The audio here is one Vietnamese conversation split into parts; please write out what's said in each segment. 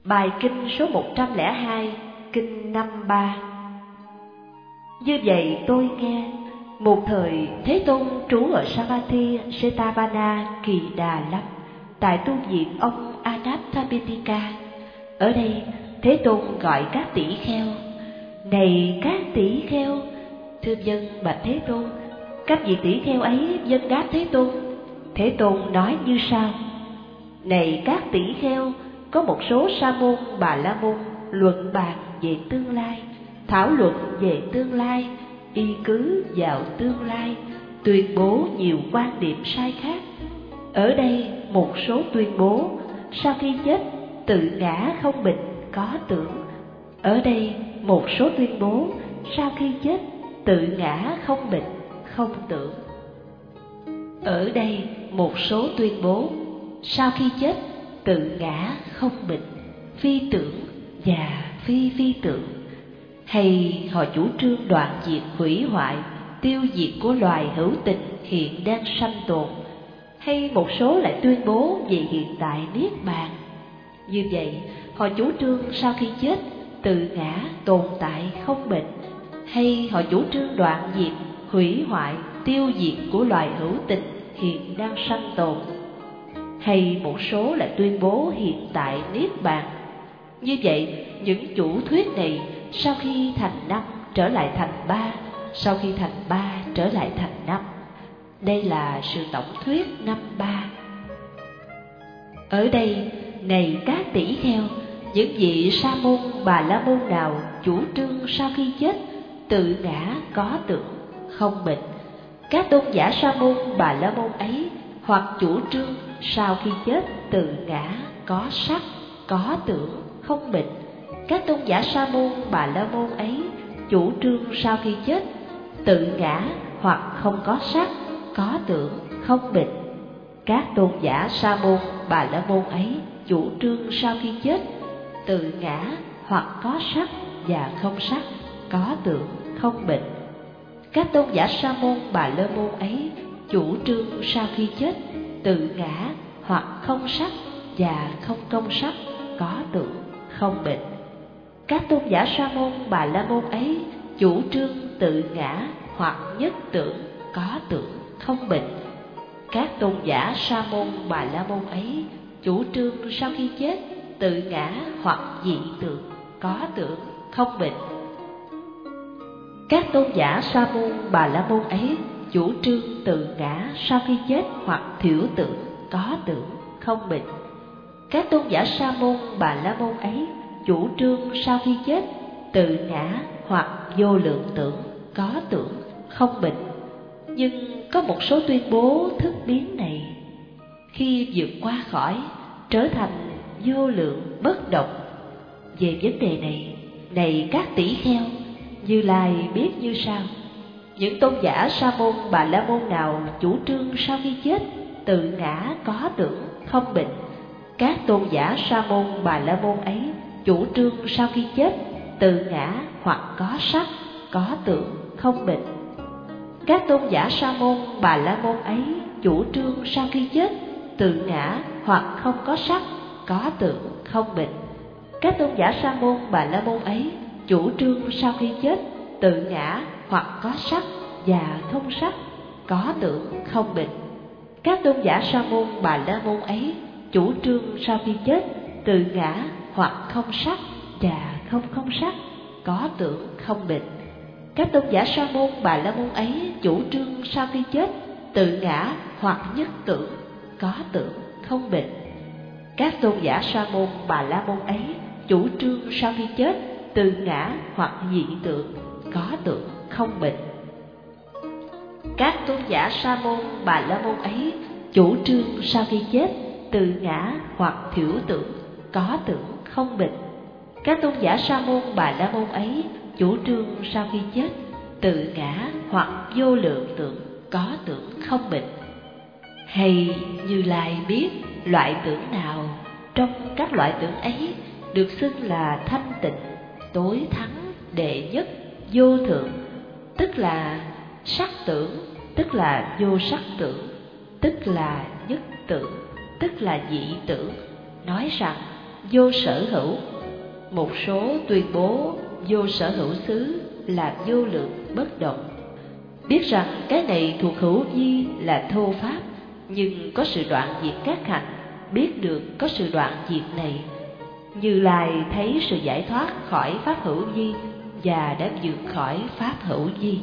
Bài kinh số 102, kinh 53. Như vậy tôi nghe, một thời Thế Tôn trú ở Savatthi Setavana Kỳ Đà Lâm, tại tu viện ông Anathapindika. Ở đây Thế Tôn gọi các tỷ kheo: này các tỷ kheo, thưa dân bạch Thế Tôn. Các vị tỷ kheo ấy vâng đáp Thế Tôn. Thế Tôn nói như sau: này các tỷ kheo, có một số sa môn bà la môn luận bàn về tương lai, thảo luận về tương lai, y cứ vào tương lai, tuyên bố nhiều quan điểm sai khác. Ở đây một số tuyên bố sau khi chết tự ngã không bệnh có tưởng. Ở đây một số tuyên bố sau khi chết tự ngã không bệnh không tưởng. Ở đây một số tuyên bố sau khi chết tự ngã không bệnh, phi tưởng và phi phi tưởng. Hay họ chủ trương đoạn diệt hủy hoại, tiêu diệt của loài hữu tình hiện đang sanh tồn. Hay một số lại tuyên bố về hiện tại niết bàn. Như vậy họ chủ trương sau khi chết tự ngã tồn tại không bệnh. Hay họ chủ trương đoạn diệt hủy hoại, tiêu diệt của loài hữu tình hiện đang sanh tồn. Hay một số lại tuyên bố hiện tại niết bàn. Như vậy những chủ thuyết này sau khi thành năm trở lại thành ba, sau khi thành ba trở lại thành năm. Đây là sự tổng thuyết năm ba. Ở đây, này các tỷ kheo, những vị sa môn bà la môn nào chủ trương sau khi chết tự ngã có tưởng không bệnh, các tôn giả sa môn bà la môn ấy hoặc chủ trương sau khi chết tự ngã có sắc có tưởng không bệnh, các tôn giả sa môn bà la môn ấy chủ trương sau khi chết tự ngã hoặc không có sắc có tưởng không bệnh, các tôn giả sa môn bà la môn ấy chủ trương sau khi chết tự ngã hoặc có sắc và không sắc có tưởng không bệnh, các tôn giả sa môn bà la môn ấy chủ trương sau khi chết tự ngã hoặc không sắc và không công sắc có tưởng không bệnh, các tôn giả sa môn bà la môn ấy chủ trương tự ngã hoặc nhất tưởng có tưởng không bệnh, các tôn giả sa môn bà la môn ấy chủ trương sau khi chết tự ngã hoặc dị tưởng có tưởng không bệnh, các tôn giả sa môn bà la môn ấy chủ trương tự ngã sau khi chết hoặc thiểu tưởng có tưởng không bệnh, các tôn giả sa môn bà la môn ấy chủ trương sau khi chết tự ngã hoặc vô lượng tưởng có tưởng không bệnh. Nhưng có một số tuyên bố thức biến này khi vượt qua khỏi trở thành vô lượng bất động. Về vấn đề này, này các tỷ kheo, Như Lai biết như sau: những tôn giả sa môn bà la môn nào chủ trương sau khi chết tự ngã có tưởng không bệnh, các tôn giả sa môn bà la môn ấy chủ trương sau khi chết tự ngã hoặc có sắc có tưởng không bệnh, các tôn giả sa môn bà la môn ấy chủ trương sau khi chết tự ngã hoặc không có sắc có tưởng không bệnh, các tôn giả sa môn bà la môn ấy chủ trương sau khi chết tự ngã hoặc có sắc và không sắc có tưởng không bệnh, các tôn giả sa môn bà la môn ấy chủ trương sau khi chết tự ngã hoặc không sắc và không sắc có tưởng không bệnh, các tôn giả sa môn bà la môn ấy chủ trương sau khi chết tự ngã hoặc nhất tưởng có tưởng không bệnh, các tôn giả sa môn bà la môn ấy chủ trương sau khi chết tự ngã hoặc dị tưởng có tưởng không bệnh, các tôn giả sa môn bà la môn ấy chủ trương sau khi chết tự ngã hoặc thiểu tưởng có tưởng không bệnh, các tôn giả sa môn bà la môn ấy chủ trương sau khi chết tự ngã hoặc vô lượng tưởng có tưởng không bệnh. Hay Như Lai biết loại tưởng nào trong các loại tưởng ấy được xưng là thanh tịnh, tối thắng, đệ nhất, vô thượng, tức là sắc tưởng, tức là vô sắc tưởng, tức là nhất tưởng, tức là dị tưởng, nói rằng vô sở hữu. Một số tuyên bố vô sở hữu xứ là vô lượng bất động. Biết rằng cái này thuộc hữu vi là thô pháp, nhưng có sự đoạn diệt các hạnh, biết được có sự đoạn diệt này. Như Lai thấy sự giải thoát khỏi pháp hữu vi và đã vượt khỏi pháp hữu vi.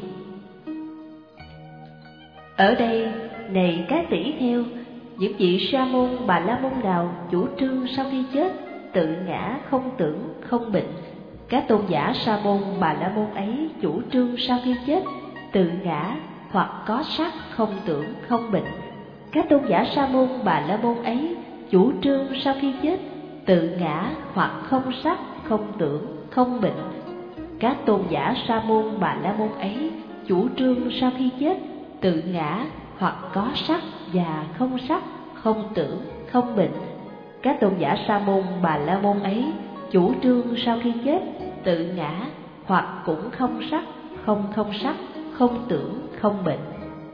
Ở đây, này các tỷ kheo, những vị sa môn bà la môn nào chủ trương sau khi chết tự ngã không tưởng không bệnh, các tôn giả sa môn bà la môn ấy chủ trương sau khi chết tự ngã hoặc có sắc không tưởng không bệnh, các tôn giả sa môn bà la môn ấy chủ trương sau khi chết tự ngã hoặc không sắc không tưởng không bệnh, các tôn giả sa môn bà la môn ấy chủ trương sau khi chết tự ngã hoặc có sắc và không sắc không tưởng không bệnh, các tôn giả sa môn bà la môn ấy chủ trương sau khi chết tự ngã hoặc cũng không sắc không tưởng không bệnh.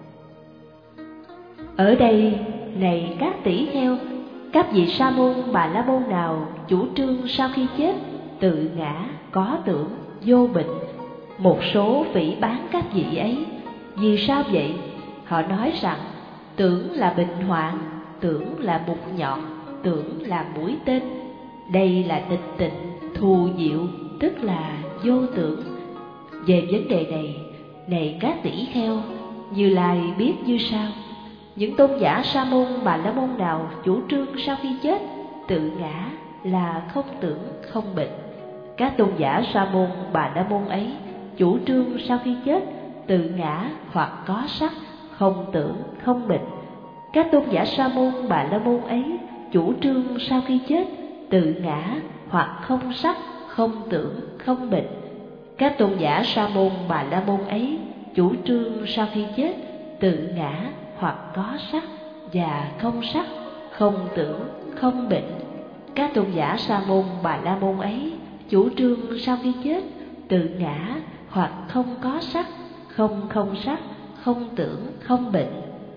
Ở đây, này các tỷ kheo, các vị sa môn bà la môn nào chủ trương sau khi chết tự ngã có tưởng vô bệnh, một số phỉ báng các vị ấy. Vì sao vậy? Họ nói rằng tưởng là bệnh hoạn, tưởng là mục nhọn, tưởng là mũi tên. Đây là tịch tịnh thù diệu, tức là vô tưởng. Về vấn đề này, này các tỷ kheo, Như Lai biết như sau: những tôn giả sa môn bà la môn nào chủ trương sau khi chết tự ngã là không tưởng không bệnh, các tôn giả sa môn bà la môn ấy chủ trương sau khi chết tự ngã hoặc có sắc không tưởng không bệnh, các tôn giả sa môn bà la môn ấy chủ trương sau khi chết tự ngã hoặc không sắc không tưởng không bệnh, các tôn giả sa môn bà la môn ấy chủ trương sau khi chết tự ngã hoặc có sắc và không sắc không tưởng không bệnh, các tôn giả sa môn bà la môn ấy chủ trương sau khi chết tự ngã hoặc không có sắc không sắc không tưởng không bệnh.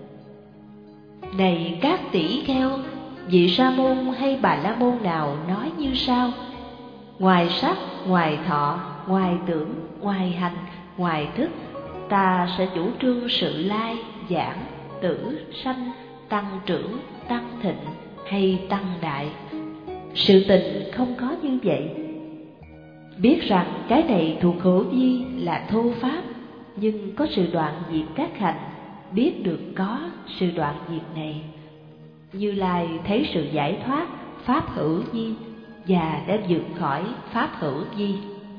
Này các tỷ kheo, vị sa môn hay bà la môn nào nói như sau: ngoài sắc, ngoài thọ, ngoài tưởng, ngoài hành, ngoài thức, ta sẽ chủ trương sự lai, giảng, tử, sanh, tăng trưởng, tăng thịnh hay tăng đại. Sự tình không có như vậy. Biết rằng cái này thuộc hữu vi là thô pháp, nhưng có sự đoạn diệt các hành, biết được có sự đoạn diệt này. Như Lai thấy sự giải thoát pháp hữu vi và đã vượt khỏi pháp hữu vi.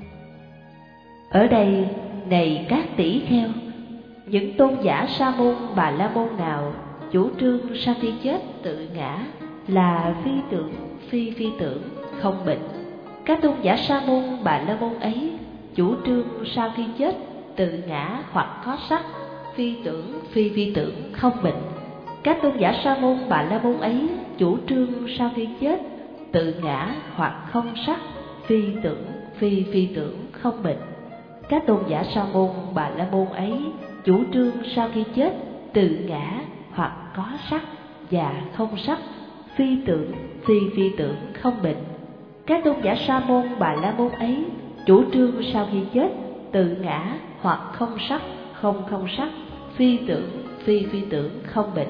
Ở đây, này các tỷ kheo, những tôn giả sa môn bà la môn nào chủ trương sau khi chết tự ngã là phi tưởng phi tưởng không bệnh, các tôn giả sa môn bà la môn ấy chủ trương sau khi chết tự ngã hoặc có sắc phi tưởng không bệnh, các tôn giả sa môn bà la môn ấy chủ trương sau khi chết tự ngã hoặc không sắc phi tưởng không bệnh, các tôn giả sa môn bà la môn ấy chủ trương sau khi chết tự ngã hoặc có sắc và không sắc phi tưởng không bệnh, các tôn giả sa môn bà la môn ấy chủ trương sau khi chết tự ngã hoặc không sắc phi tưởng không bệnh.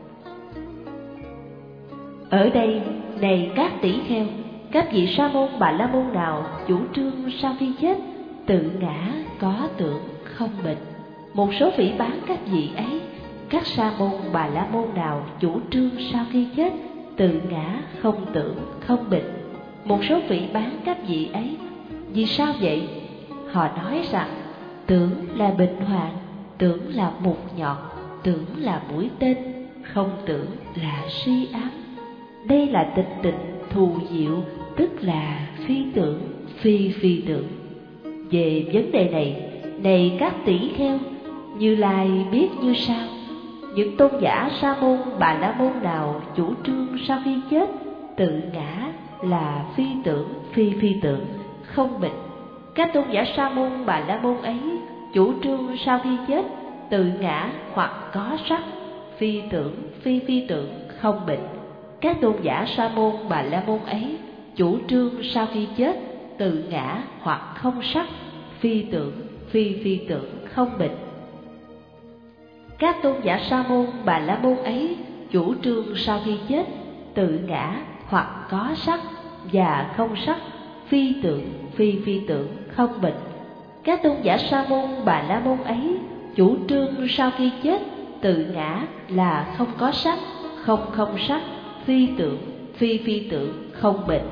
Ở đây, này các tỷ kheo, các vị sa môn bà la môn nào chủ trương sau khi chết tự ngã có tưởng không bệnh, một số phỉ báng các vị ấy. Các sa môn bà la môn nào chủ trương sau khi chết tự ngã không tưởng không bệnh, một số phỉ báng các vị ấy. Vì sao vậy? Họ nói rằng tưởng là bệnh hoạn, tưởng là mục nhọn, tưởng là mũi tên, không tưởng là suy ám. Đây là tịch tịnh thù diệu, tức là phi tưởng phi tưởng. Về vấn đề này, này các tỷ kheo, Như Lai biết như sau: những tôn giả sa môn bà la môn nào chủ trương sau khi chết tự ngã là phi tưởng không bệnh, các tôn giả sa môn bà la môn ấy chủ trương sau khi chết tự ngã hoặc có sắc phi tưởng không bệnh, các tôn giả sa môn bà la môn ấy chủ trương sau khi chết tự ngã hoặc không sắc, phi tưởng, phi tưởng, không bệnh. Các tôn giả Sa môn Bà La môn ấy chủ trương sau khi chết tự ngã hoặc có sắc và không sắc, phi tưởng, phi tưởng, không bệnh. Các tôn giả Sa môn Bà La môn ấy chủ trương sau khi chết tự ngã là không có sắc, không sắc, phi tưởng, phi tưởng, không bệnh.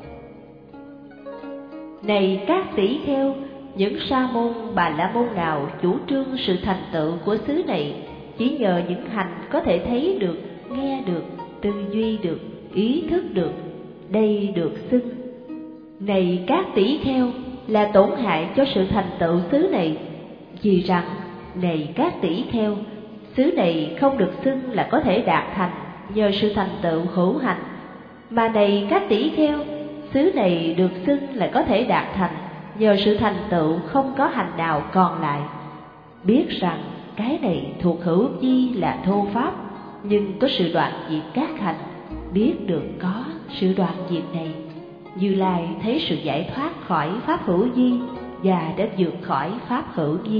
Này các tỷ kheo, những Sa môn Bà La môn nào chủ trương sự thành tựu của xứ này chỉ nhờ những hành có thể thấy được, nghe được, tư duy được, ý thức được, đây được xưng. Này các tỷ kheo, là tổn hại cho sự thành tựu xứ này, vì rằng này các tỷ kheo, xứ này không được xưng là có thể đạt thành nhờ sự thành tựu hữu hành, mà này các tỷ kheo, xứ này được xưng là có thể đạt thành nhờ sự thành tựu không có hành nào còn lại. Biết rằng cái này thuộc hữu vi là thô pháp, nhưng có sự đoạn diệt các hành. Biết được có sự đoạn diệt này, Như Lai thấy sự giải thoát khỏi pháp hữu vi và đã vượt khỏi pháp hữu vi.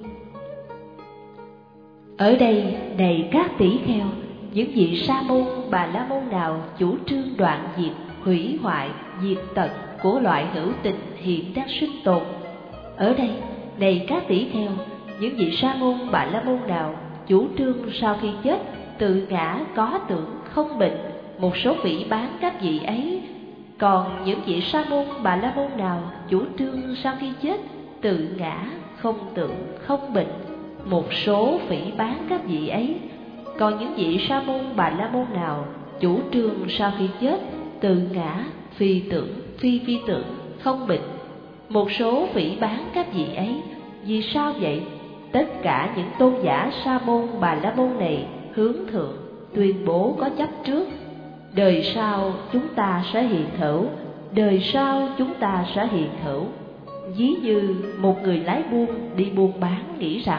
Ở đây, này các tỷ kheo, những vị Sa môn Bà La môn nào chủ trương đoạn diệt, hủy hoại, diệt tận của loại hữu tình hiện đang sinh tồn. Ở đây, này các tỷ kheo, những vị Sa môn Bà La môn nào chủ trương sau khi chết tự ngã có tưởng, không bệnh, một số phỉ báng các vị ấy. Còn những vị Sa môn Bà La môn nào chủ trương sau khi chết tự ngã, không tưởng, không bệnh, một số phỉ báng các vị ấy. Còn những vị Sa môn Bà La môn nào chủ trương sau khi chết tự ngã, phi tưởng, phi tưởng, không bệnh, một số phỉ báng các vị ấy. Vì sao vậy? Tất cả những tôn giả Sa môn Bà La môn này hướng thượng tuyên bố có chấp trước: đời sau chúng ta sẽ hiện hữu, đời sau chúng ta sẽ hiện hữu. Ví như một người lái buôn đi buôn bán nghĩ rằng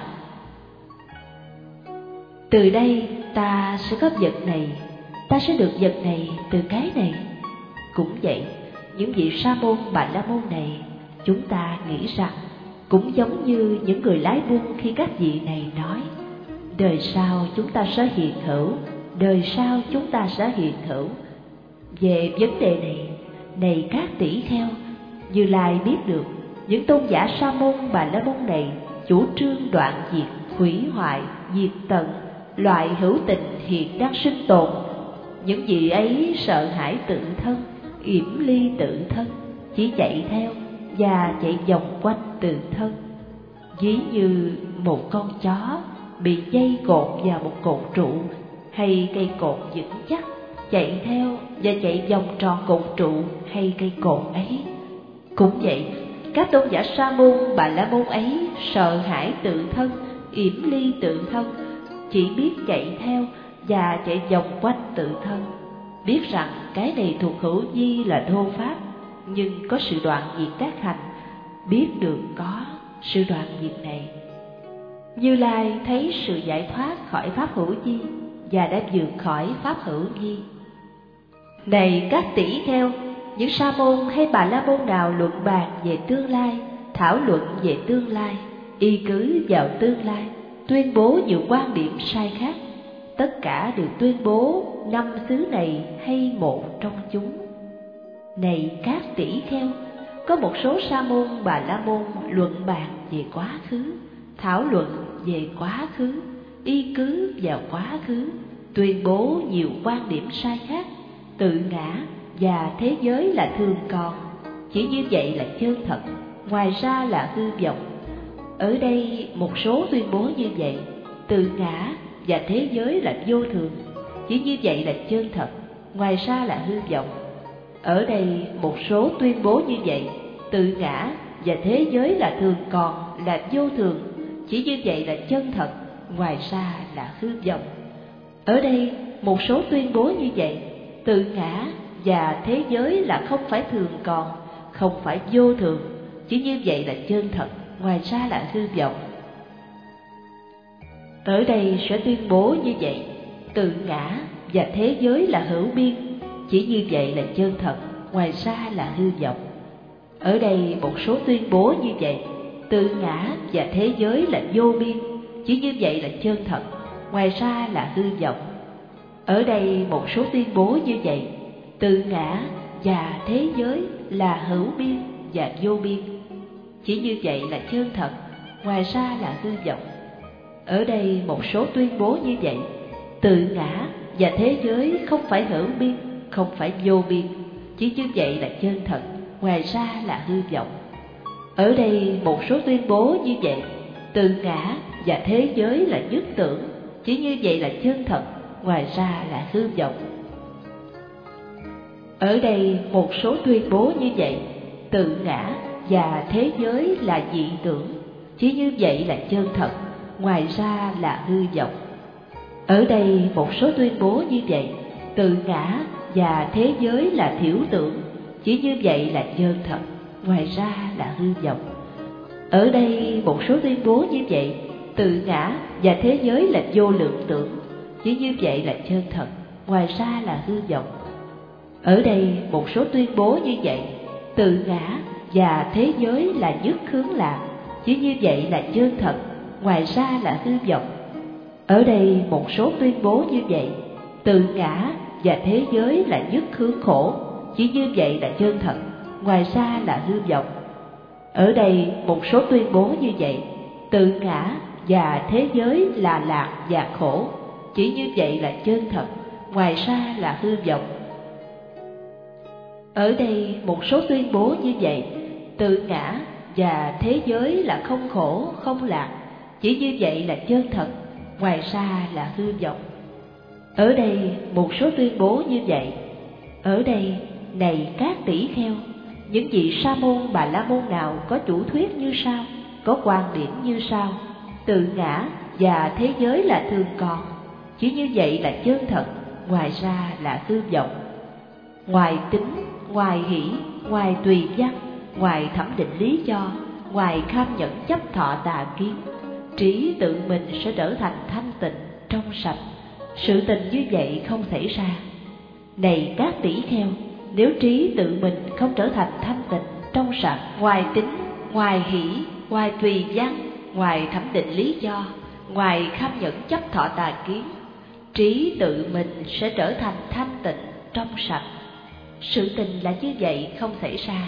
từ đây ta sẽ có vật này, ta sẽ được vật này từ cái này. Cũng vậy, những vị Sa môn Bà La môn này, chúng ta nghĩ rằng cũng giống như những người lái buôn khi các vị này nói đời sau chúng ta sẽ hiện hữu, đời sau chúng ta sẽ hiện hữu. Về vấn đề này, này các tỷ kheo, Như Lai biết được những tôn giả Sa môn Bà La môn này chủ trương đoạn diệt, hủy hoại, diệt tận loại hữu tình hiện đang sinh tồn. Những vị ấy sợ hãi tự thân, yểm ly tự thân, chỉ chạy theo và chạy vòng quanh tự thân. Ví như một con chó bị dây cột vào một cột trụ hay cây cột vững chắc, chạy theo và chạy vòng tròn cột trụ hay cây cột ấy. Cũng vậy, các tôn giả Sa môn Bà La môn ấy sợ hãi tự thân, yểm ly tự thân, chỉ biết chạy theo và chạy vòng quanh tự thân. Biết rằng cái này thuộc hữu vi là thô pháp, nhưng có sự đoạn diệt các hành. Biết được có sự đoạn diệt này, Như Lai thấy sự giải thoát khỏi pháp hữu vi và đã vượt khỏi pháp hữu vi. Này các tỷ kheo, những Sa môn hay Bà La môn nào luận bàn về tương lai, thảo luận về tương lai, y cứ vào tương lai, tuyên bố nhiều quan điểm sai khác, tất cả đều tuyên bố 5 xứ này hay một trong chúng. Này các tỷ kheo, có một số Sa môn Bà La môn luận bàn về quá khứ, thảo luận về quá khứ, y cứ vào quá khứ, tuyên bố nhiều quan điểm sai khác, tự ngã và thế giới là thường còn, chỉ như vậy là chân thật, ngoài ra là hư vọng. Ở đây một số tuyên bố như vậy, tự ngã và thế giới là vô thường, chỉ như vậy là chân thật, ngoài ra là hư vọng. Ở đây một số tuyên bố như vậy, tự ngã và thế giới là thường còn, là vô thường, chỉ như vậy là chân thật, ngoài ra là hư vọng. Ở đây một số tuyên bố như vậy, tự ngã và thế giới là không phải thường còn, không phải vô thường, chỉ như vậy là chân thật, ngoài ra là hư vọng. Ở đây sẽ tuyên bố như vậy, tự ngã và thế giới là hữu biên, chỉ như vậy là chân thật, ngoài ra là hư vọng. Ở đây một số tuyên bố như vậy, tự ngã và thế giới là vô biên, chỉ như vậy là chân thật, ngoài ra là hư vọng. Ở đây một số tuyên bố như vậy, tự ngã và thế giới là hữu biên và vô biên, chỉ như vậy là chân thật, ngoài ra là hư vọng. Ở đây một số tuyên bố như vậy, tự ngã và thế giới không phải hữu biên, không phải vô biên, chỉ như vậy là chân thật, ngoài ra là hư vọng. Ở đây một số tuyên bố như vậy, tự ngã và thế giới là nhất tưởng, chỉ như vậy là chân thật, ngoài ra là hư vọng. Ở đây một số tuyên bố như vậy, tự ngã và thế giới là dị tưởng, chỉ như vậy là chân thật, ngoài ra là hư vọng. Ở đây một số tuyên bố như vậy, tự ngã và thế giới là thiểu tưởng, chỉ như vậy là chân thật, ngoài ra là hư vọng. Ở đây một số tuyên bố như vậy, tự ngã và thế giới là vô lượng tưởng, chỉ như vậy là chân thật, ngoài ra là hư vọng. Ở đây một số tuyên bố như vậy, tự ngã và thế giới là nhất hướng lạc, chỉ như vậy là chân thật, ngoài ra là hư vọng. Ở đây một số tuyên bố như vậy, tự ngã và thế giới là nhất hướng khổ, chỉ như vậy là chân thật, ngoài ra là hư vọng. Ở đây một số tuyên bố như vậy, tự ngã và thế giới là lạc và khổ, chỉ như vậy là chân thật, ngoài ra là hư vọng. Ở đây một số tuyên bố như vậy, tự ngã và thế giới là không khổ, không lạc, chỉ như vậy là chân thật, ngoài ra là hư vọng. Ở đây một số tuyên bố như vậy. Ở đây, này các tỷ kheo, những vị sa môn bà la môn nào có chủ thuyết như sau, có quan điểm như sau: tự ngã và thế giới là thường còn, chỉ như vậy là chân thật, ngoài ra là hư vọng. Ngoài tính, ngoài hỷ, ngoài tùy văn, ngoài thẩm định lý do, ngoài kham nhẫn chấp thọ tà kiến, trí tự mình sẽ trở thành thanh tịnh, trong sạch. Sự tình như vậy không xảy ra. Này các tỷ kheo, nếu trí tự mình không trở thành thanh tịnh, trong sạch, ngoài tính, ngoài hỷ, ngoài tùy văn, ngoài thẩm định lý do, ngoài kham nhẫn chấp thọ tà kiến, trí tự mình sẽ trở thành thanh tịnh, trong sạch. Sự tình là như vậy không xảy ra.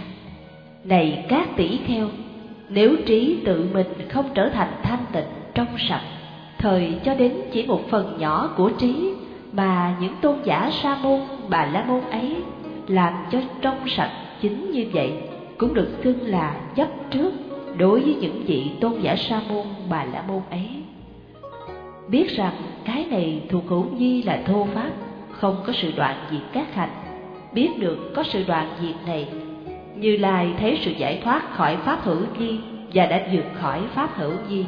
Này các tỷ kheo, nếu trí tự mình không trở thành thanh tịnh, trong sạch, thời cho đến chỉ một phần nhỏ của trí mà những tôn giả sa môn bà la môn ấy làm cho trong sạch chính như vậy, cũng được xưng là chấp trước đối với những vị tôn giả sa môn bà la môn ấy. Biết rằng cái này thuộc hữu vi là thô pháp, không có sự đoạn diệt các hành. Biết được có sự đoạn diệt này, Như Lai thấy sự giải thoát khỏi pháp hữu vi và đã vượt khỏi pháp hữu vi.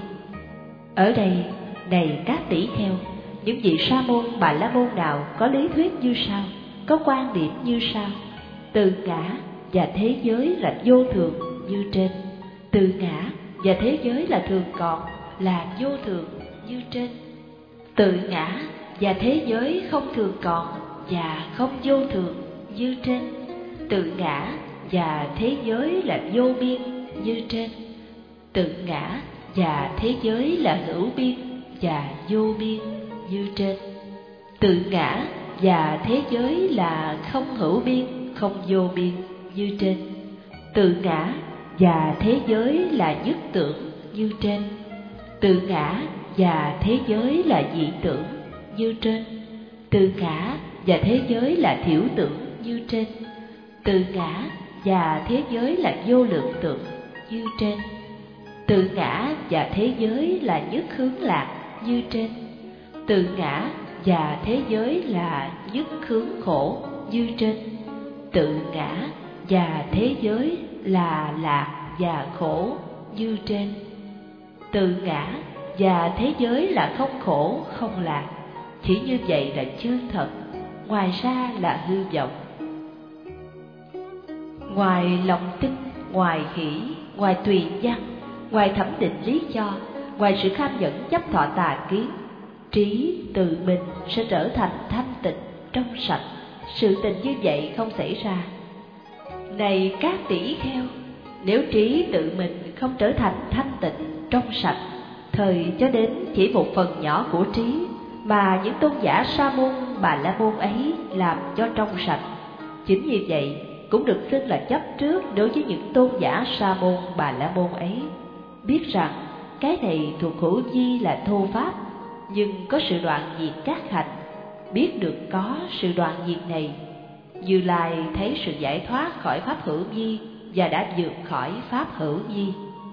Ở đây, này các tỷ kheo, những vị sa môn bà la môn nào có lý thuyết như sau, có quan điểm như sau: tự ngã và thế giới là vô thường như trên, tự ngã và thế giới là thường còn, là vô thường như trên, tự ngã và thế giới không thường còn và không vô thường như trên, tự ngã và thế giới là vô biên như trên, tự ngã và thế giới là hữu biên và vô biên như trên, tự ngã và thế giới là không hữu biên, không vô biên như trên, tự ngã và thế giới là nhất tưởng như trên, tự ngã và thế giới là dị tưởng như trên, tự ngã và thế giới là thiểu tưởng như trên, tự ngã và thế giới là vô lượng tưởng như trên, tự ngã và thế giới là nhất hướng lạc như trên, tự ngã và thế giới là nhất hướng khổ như trên, tự ngã và thế giới là lạc và khổ như trên, tự ngã và thế giới là không khổ không lạc, chỉ như vậy là chân thật, ngoài ra là hư vọng. Ngoài lòng tin, ngoài hỷ, ngoài tùy văn, ngoài thẩm định lý do, ngoài sự kham nhẫn chấp thọ tà kiến, trí tự mình sẽ trở thành thanh tịnh, trong sạch. Sự tình như vậy không xảy ra. Này các tỷ kheo, nếu trí tự mình không trở thành thanh tịnh, trong sạch, thời cho đến chỉ một phần nhỏ của trí mà những tôn giả Sa môn, Bà La môn ấy làm cho trong sạch, chính như vậy cũng được xưng là chấp trước đối với những tôn giả Sa môn, Bà La môn ấy. Biết rằng cái này thuộc hữu vi là thô pháp, nhưng có sự đoạn diệt các hành. Biết được có sự đoạn diệt này, Như Lai thấy sự giải thoát khỏi pháp hữu vi và đã vượt khỏi pháp hữu vi.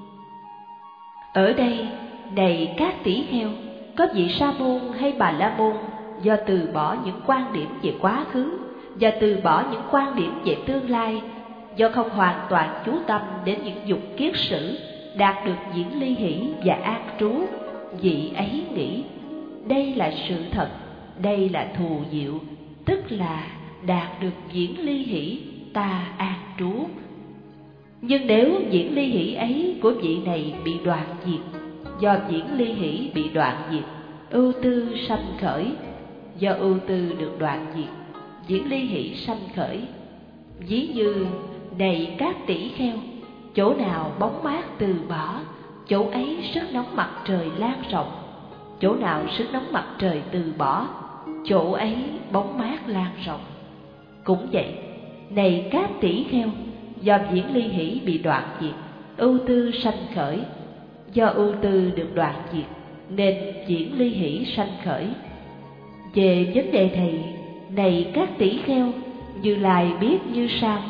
Ở đây, này các tỷ kheo, có vị Sa môn hay Bà La môn do từ bỏ những quan điểm về quá khứ và từ bỏ những quan điểm về tương lai, do không hoàn toàn chú tâm đến những dục kiết sử, đạt được diễn ly hỷ và an trú, vị ấy nghĩ đây là sự thật, đây là thù diệu, tức là đạt được diễn ly hỷ, ta an trú. Nhưng nếu diễn ly hỷ ấy của vị này bị đoạn diệt, do diễn ly hỷ bị đoạn diệt, ưu tư sanh khởi, do ưu tư được đoạn diệt, diễn ly hỷ sanh khởi. Ví như, này các tỷ kheo, chỗ nào bóng mát từ bỏ, chỗ ấy sức nóng mặt trời lan rộng. Chỗ nào sức nóng mặt trời từ bỏ, chỗ ấy bóng mát lan rộng. Cũng vậy, này các tỷ kheo, do diễn ly hỷ bị đoạn diệt, ưu tư sanh khởi, do ưu tư được đoạn diệt nên diễn ly hỷ sanh khởi. Về vấn đề này, này các tỷ kheo, Như Lai biết như sau: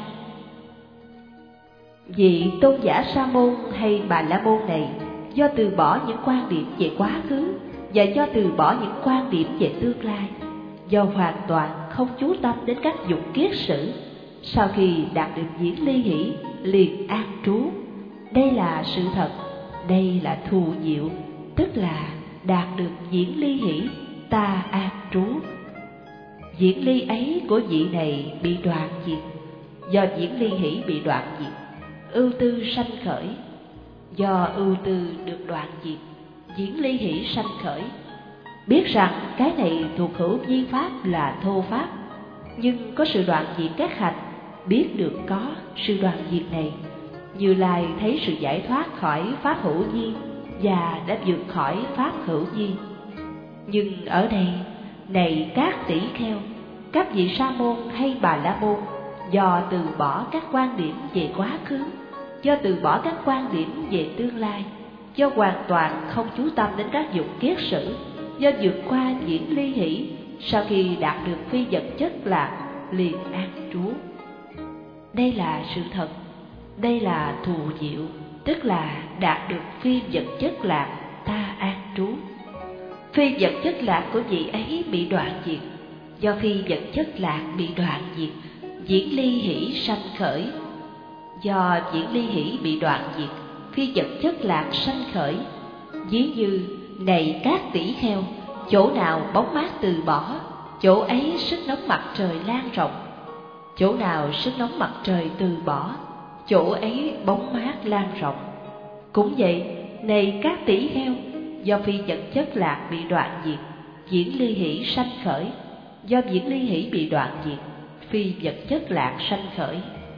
vị tôn giả Sa môn hay Bà La môn này do từ bỏ những quan điểm về quá khứ và do từ bỏ những quan điểm về tương lai, do hoàn toàn không chú tâm đến các dục kiết sử, sau khi đạt được diễn ly hỷ liền an trú. Đây là sự thật, đây là thù diệu, tức là đạt được diễn ly hỷ, ta an trú. Diễn ly ấy của vị này bị đoạn diệt, do diễn ly hỷ bị đoạn diệt, ưu tư sanh khởi, do ưu tư được đoạn diệt, diễn ly hỷ sanh khởi. Biết rằng cái này thuộc hữu vi pháp là thô pháp, nhưng có sự đoạn diệt các hành. Biết được có sự đoạn diệt này, Như Lai thấy sự giải thoát khỏi pháp hữu vi và đã vượt khỏi pháp hữu vi. Nhưng ở đây, này các tỷ kheo, các vị Sa môn hay Bà La môn do từ bỏ các quan điểm về quá khứ, do từ bỏ các quan điểm về tương lai, do hoàn toàn không chú tâm đến các dục kiết sử, do vượt qua diễn ly hỷ, sau khi đạt được phi vật chất lạc liền an trú. Đây là sự thật, đây là thù diệu, tức là đạt được phi vật chất lạc, ta an trú. Phi vật chất lạc của vị ấy bị đoạn diệt, do phi vật chất lạc bị đoạn diệt, diễn ly hỷ sanh khởi. Do diễn ly hỷ bị đoạn diệt, phi vật chất lạc sanh khởi. Ví như, này các tỷ kheo, chỗ nào bóng mát từ bỏ, chỗ ấy sức nóng mặt trời lan rộng. Chỗ nào sức nóng mặt trời từ bỏ, chỗ ấy bóng mát lan rộng. Cũng vậy, này các tỷ kheo, do phi vật chất lạc bị đoạn diệt, diễn ly hỷ sanh khởi. Do diễn ly hỷ bị đoạn diệt, phi vật chất lạc sanh khởi.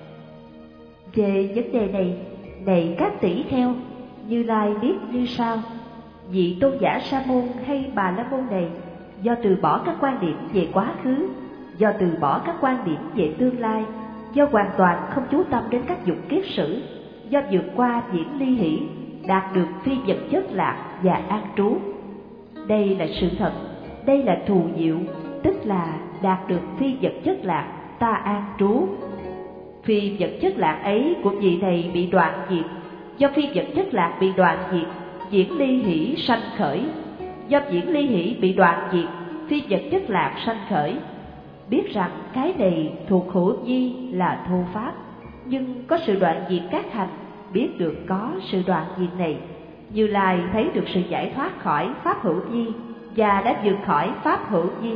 Về vấn đề này, này các tỷ kheo, Như Lai biết như sau: vị tôn giả Sa môn hay Bà La môn này do từ bỏ các quan điểm về quá khứ, do từ bỏ các quan điểm về tương lai, do hoàn toàn không chú tâm đến các dục kiết sử, do vượt qua diễn ly hỷ, đạt được phi vật chất lạc và an trú. Đây là sự thật, đây là thù diệu, tức là đạt được phi vật chất lạc, ta an trú. Phi vật chất lạc ấy của vị này bị đoạn diệt, do phi vật chất lạc bị đoạn diệt, diễn ly hỷ sanh khởi. Do diễn ly hỷ bị đoạn diệt, phi vật chất lạc sanh khởi. Biết rằng cái này thuộc hữu vi là thô pháp, nhưng có sự đoạn diệt các hành. Biết được có sự đoạn diệt này, Như Lai thấy được sự giải thoát khỏi pháp hữu vi và đã vượt khỏi pháp hữu vi.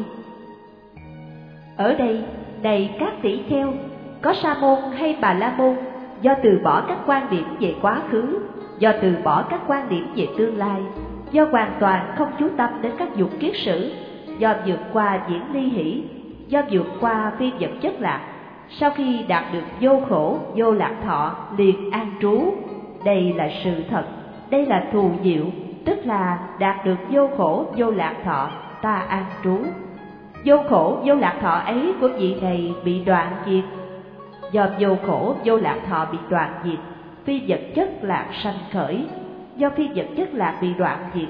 Ở đây, này các tỷ kheo, có Sa môn hay Bà La môn do từ bỏ các quan điểm về quá khứ, do từ bỏ các quan điểm về tương lai, do hoàn toàn không chú tâm đến các dục kiết sử, do vượt qua diễn ly hỷ, do vượt qua phi vật chất lạc, sau khi đạt được vô khổ vô lạc thọ liền an trú. Đây là sự thật, đây là thù diệu, tức là đạt được vô khổ vô lạc thọ, ta an trú. Vô khổ vô lạc thọ ấy của vị này bị đoạn diệt. Do vô khổ vô lạc thọ bị đoạn diệt, phi vật chất lạc sanh khởi. Do phi vật chất lạc bị đoạn diệt,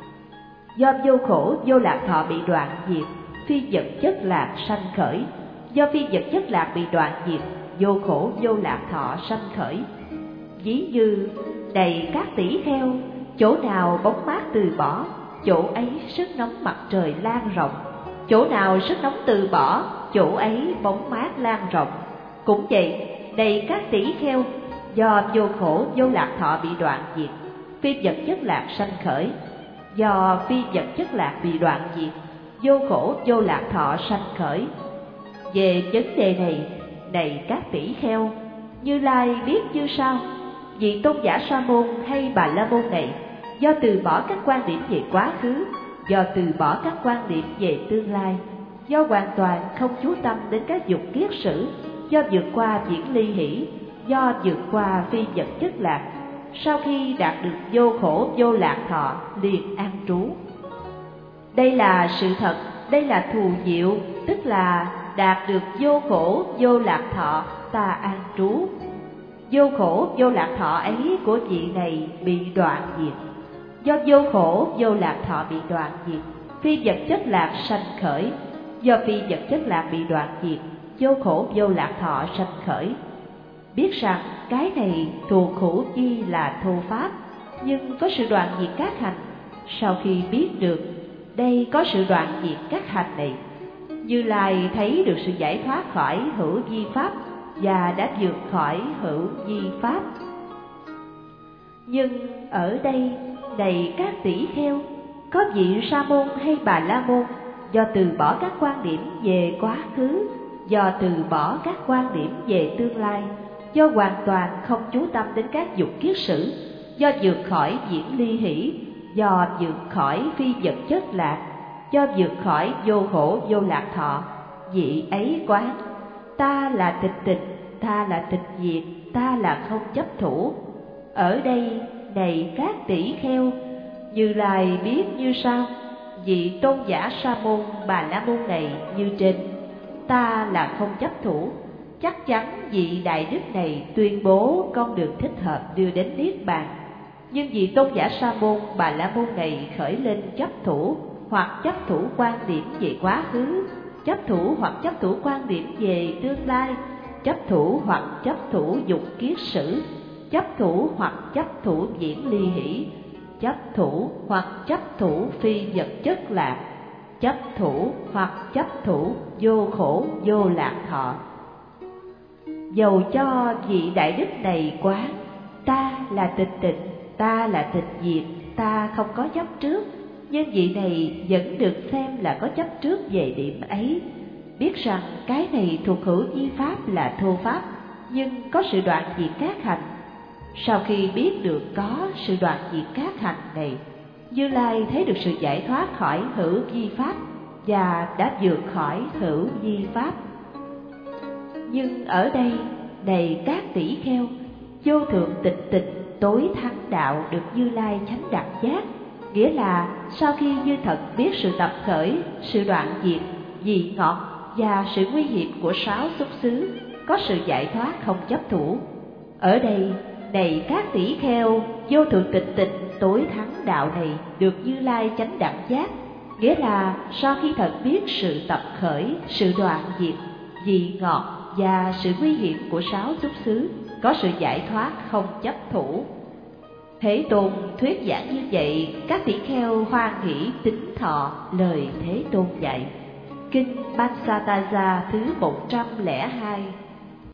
do vô khổ vô lạc thọ bị đoạn diệt, phi vật chất lạc sanh khởi. Do phi vật chất lạc bị đoạn diệt, vô khổ vô lạc thọ sanh khởi. Ví như đầy các tỷ kheo, chỗ nào bóng mát từ bỏ, chỗ ấy sức nóng mặt trời lan rộng. Chỗ nào sức nóng từ bỏ, chỗ ấy bóng mát lan rộng. Cũng vậy, đầy các tỷ kheo, do vô khổ vô lạc thọ bị đoạn diệt, phi vật chất lạc sanh khởi. Do phi vật chất lạc bị đoạn diệt, vô khổ vô lạc thọ sanh khởi. Về vấn đề này, này các tỷ kheo, Như Lai biết như sau: vị tôn giả Sa môn hay Bà La môn này, do từ bỏ các quan điểm về quá khứ, do từ bỏ các quan điểm về tương lai, do hoàn toàn không chú tâm đến các dục kiết sử, do vượt qua viễn ly hỷ, do vượt qua phi vật chất lạc, sau khi đạt được vô khổ vô lạc thọ liền an trú. Đây là sự thật, đây là thù diệu, tức là đạt được vô khổ vô lạc thọ, ta an trú. Vô khổ vô lạc thọ ấy của vị này bị đoạn diệt. Do vô khổ vô lạc thọ bị đoạn diệt, phi vật chất lạc sanh khởi. Do phi vật chất lạc bị đoạn diệt, vô khổ vô lạc thọ sanh khởi. Biết rằng cái này thuộc khổ chi là thô pháp, nhưng có sự đoạn diệt các hành. Sau khi biết được đây có sự đoạn diệt các hành này, Như Lai thấy được sự giải thoát khỏi hữu vi pháp và đã vượt khỏi hữu vi pháp. Nhưng ở đây, này các tỷ kheo, có vị Sa môn hay Bà La môn, do từ bỏ các quan điểm về quá khứ, do từ bỏ các quan điểm về tương lai, do hoàn toàn không chú tâm đến các dục kiết sử, do vượt khỏi viễn ly hỷ, do vượt khỏi phi vật chất lạc, do vượt khỏi vô khổ vô lạc thọ, vị ấy quán: ta là tịch tịch, ta là tịch diệt, ta là không chấp thủ. Ở đây, này các tỷ kheo, Như Lai biết như sau: vị tôn giả Sa môn Bà La môn này như trên, ta là không chấp thủ. Chắc chắn vị đại đức này tuyên bố con đường thích hợp đưa đến niết bàn. Nhưng vị tôn giả Sa môn Bà La môn này khởi lên chấp thủ, hoặc chấp thủ quan điểm về quá khứ, chấp thủ hoặc chấp thủ quan điểm về tương lai, chấp thủ hoặc chấp thủ dục kiết sử, chấp thủ hoặc chấp thủ viễn ly hỷ, chấp thủ hoặc chấp thủ phi vật chất lạc, chấp thủ hoặc chấp thủ vô khổ vô lạc thọ. Dầu cho vị đại đức này quán: ta là tịch tịch, ta là tịch diệt, ta không có chấp trước, nhưng vị này vẫn được xem là có chấp trước về điểm ấy. Biết rằng cái này thuộc hữu vi pháp là thô pháp, nhưng có sự đoạn diệt các hành. Sau khi biết được có sự đoạn diệt các hành này, Như Lai thấy được sự giải thoát khỏi hữu vi pháp và đã vượt khỏi hữu vi pháp. Nhưng ở đây, này các tỷ kheo, vô thượng tịch tịch tối thắng đạo được Như Lai chánh đẳng giác, nghĩa là sau khi như thật biết sự tập khởi, sự đoạn diệt, vị ngọt và sự nguy hiểm của 6 xúc xứ, có sự giải thoát không chấp thủ. Ở đây, này các tỷ kheo, vô thượng tịch tịch tối thắng đạo này được Như Lai chánh đẳng giác, nghĩa là sau khi thật biết sự tập khởi, sự đoạn diệt, vị ngọt và sự nguy hiểm của 6 xúc xứ, có sự giải thoát không chấp thủ. Thế Tôn thuyết giảng như vậy, các tỷ kheo hoan hỷ tín thọ lời Thế Tôn dạy. Kinh Panchatasa thứ 102.